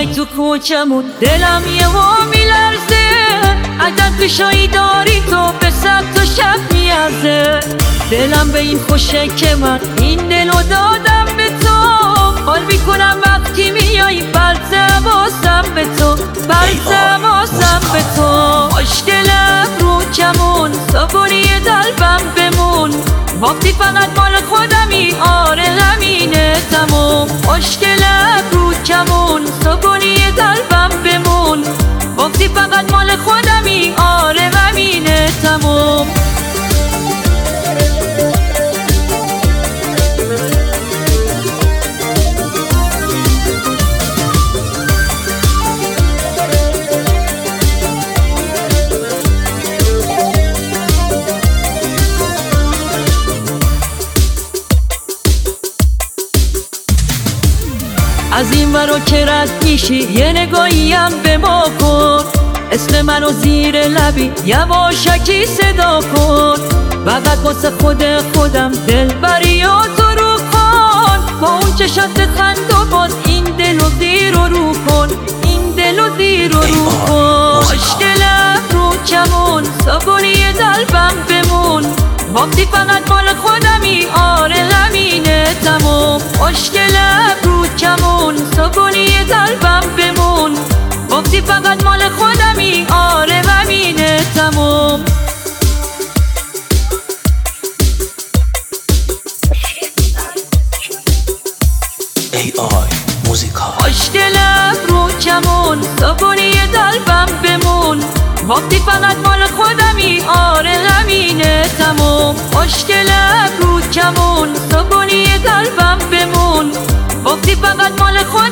میای تو کوچمون دلم یه میلرزه، عدد بشایی داری تو به صد تا شب میارزه. دلم به این خوشه که من این دلو دادم به تو، حال میکنم وقتی میای بلتماسم به تو، بلتماسم به تو. خوشگلم رو کمون صبوری قلبم بمون، وقتی فقط مال خودمی آره همینه تموم. خوشگلم رو کمون صبوری قلبم بمون، وقتی فقط مال خودمی آره همینه تموم. از این ورا که رد میشی یه نگاهیم به ما کن، اسم منو زیر لبی یواشکی صدا کن. فقط واسه خودم دلبریاتو رو کن، با اون چشات خند و باز این دلو زیر و رو کن، این دلو زیر و رو کن. خوشگلم رو کمون صبوری قلبم بمون، وقتی فقط مال خودمی آره همینه تموم. خوشگلم رو کمون صبوری قلبم بمون، وقتی فقط مال خودمی آره همینه تموم. موزیکا. خوشگلم رو کمون صبوری قلبم بمون، وقتی فقط مال خودمی آره همینه تموم. خوشگلم رو کمون صبوری قلبم بمون، وقتی فقط مال خودمی